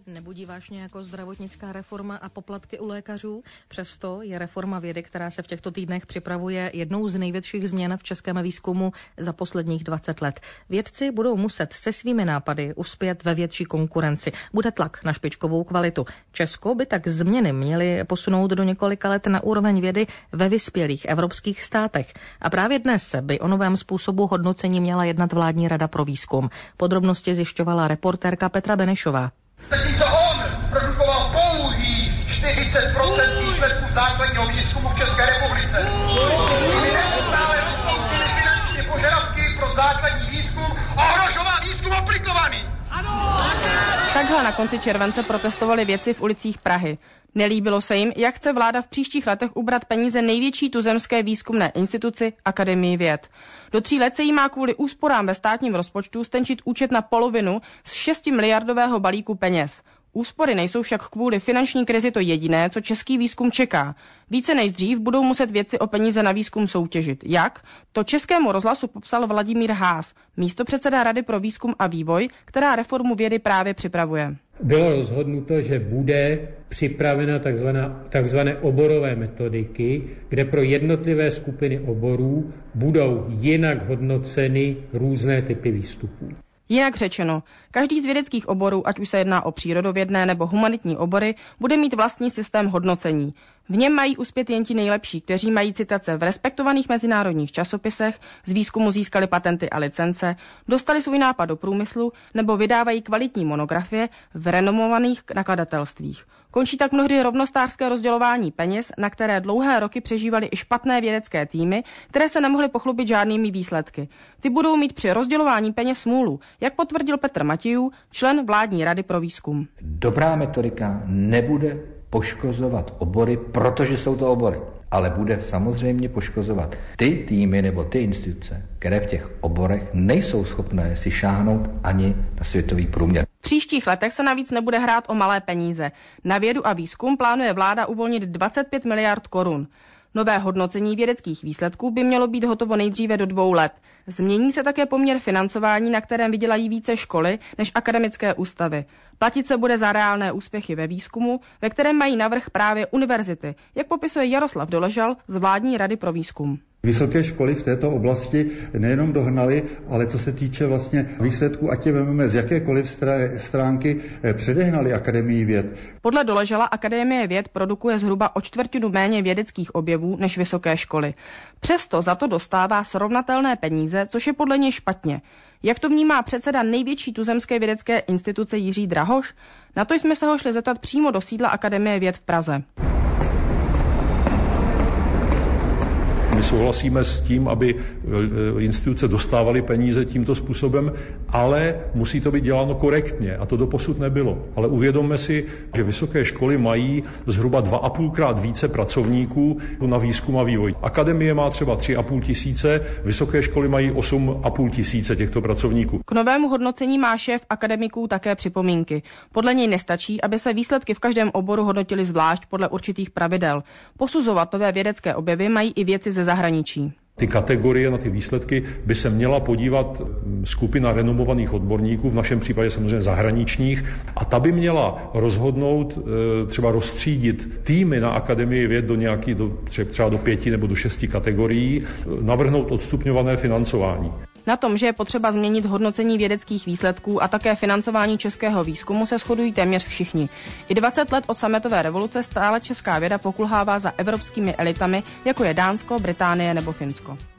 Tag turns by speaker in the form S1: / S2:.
S1: Nebudí vážně jako zdravotnická reforma a poplatky u lékařů? Přesto je reforma vědy, která se v těchto týdnech připravuje, jednou z největších změn v českém výzkumu za posledních 20 let. Vědci budou muset se svými nápady uspět ve větší konkurenci. Bude tlak na špičkovou kvalitu. Česko by tak změny měly posunout do několika let na úroveň vědy ve vyspělých evropských státech. A právě dnes by o novém způsobu hodnocení měla jednat vládní rada pro výzkum. Podrobnosti zjišťovala reportérka Petra Benešová.
S2: Zatímco on produkoval pouhých 40% výsledků základního výzkumu v České republice. Kdyby neustále rostoucími finanční požadavky pro základní výzkum ohrožoval výzkum aplikovaný.
S3: Takhle na konci července protestovali vědci v ulicích Prahy. Nelíbilo se jim, jak chce vláda v příštích letech ubrat peníze největší tuzemské výzkumné instituci Akademii věd. Do 3 let se jí má kvůli úsporám ve státním rozpočtu stenčit účet na polovinu z 6 miliardového balíku peněz. Úspory nejsou však kvůli finanční krizi to jediné, co český výzkum čeká. Více než dřív budou muset vědci o peníze na výzkum soutěžit. Jak? To Českému rozhlasu popsal Vladimír Haas, místopředseda Rady pro výzkum a vývoj, která reformu vědy právě připravuje.
S4: Bylo rozhodnuto, že bude připravena takzvané oborové metodiky, kde pro jednotlivé skupiny oborů budou jinak hodnoceny různé typy výstupů.
S3: Jinak řečeno, každý z vědeckých oborů, ať už se jedná o přírodovědné nebo humanitní obory, bude mít vlastní systém hodnocení. V něm mají uspět jen ti nejlepší, kteří mají citace v respektovaných mezinárodních časopisech, z výzkumu získali patenty a licence, dostali svůj nápad do průmyslu nebo vydávají kvalitní monografie v renomovaných nakladatelstvích. Končí tak mnohdy rovnostářské rozdělování peněz, na které dlouhé roky přežívaly i špatné vědecké týmy, které se nemohly pochlubit žádnými výsledky. Ty budou mít při rozdělování peněz smůlu, jak potvrdil Petr Matějů, člen vládní rady pro výzkum.
S5: Dobrá metodika nebude poškozovat obory, protože jsou to obory, ale bude samozřejmě poškozovat ty týmy nebo ty instituce, které v těch oborech nejsou schopné si šáhnout ani na světový průměr.
S3: V příštích letech se navíc nebude hrát o malé peníze. Na vědu a výzkum plánuje vláda uvolnit 25 miliard korun. Nové hodnocení vědeckých výsledků by mělo být hotovo nejdříve do 2 let. Změní se také poměr financování, na kterém vydělají více školy než akademické ústavy. Platit se bude za reálné úspěchy ve výzkumu, ve kterém mají navrch právě univerzity, jak popisuje Jaroslav Doležal z vládní rady pro výzkum.
S6: Vysoké školy v této oblasti nejenom dohnaly, ale co se týče vlastně výsledků, ať je vezmeme z jakékoliv stránky, předehnaly Akademii věd.
S3: Podle Doležala Akademie věd produkuje zhruba o 1/4 méně vědeckých objevů než vysoké školy. Přesto za to dostává srovnatelné peníze, což je podle něj špatně. Jak to vnímá předseda největší tuzemské vědecké instituce Jiří Drahoš? Na to jsme se ho šli zeptat přímo do sídla Akademie věd v Praze.
S7: My souhlasíme s tím, aby instituce dostávaly peníze tímto způsobem, ale musí to být děláno korektně a to doposud nebylo. Ale uvědomme si, že vysoké školy mají zhruba 2,5krát více pracovníků na výzkum a vývoj. Akademie má třeba 3,5 tisíce, vysoké školy mají 8,5 tisíce těchto pracovníků.
S3: K novému hodnocení má šéf akademiků také připomínky. Podle něj nestačí, aby se výsledky v každém oboru hodnotily zvlášť podle určitých pravidel. Posuzovat nové vědecké objevy mají i vědci ze zahraničí.
S7: Ty kategorie na ty výsledky by se měla podívat skupina renomovaných odborníků, v našem případě samozřejmě zahraničních, a ta by měla rozhodnout, třeba rozstřídit týmy na Akademii věd třeba do 5 nebo do 6 kategorií, navrhnout odstupňované financování.
S3: Na tom, že je potřeba změnit hodnocení vědeckých výsledků a také financování českého výzkumu, se shodují téměř všichni. I 20 let od sametové revoluce stále česká věda pokulhává za evropskými elitami, jako je Dánsko, Británie nebo Finsko.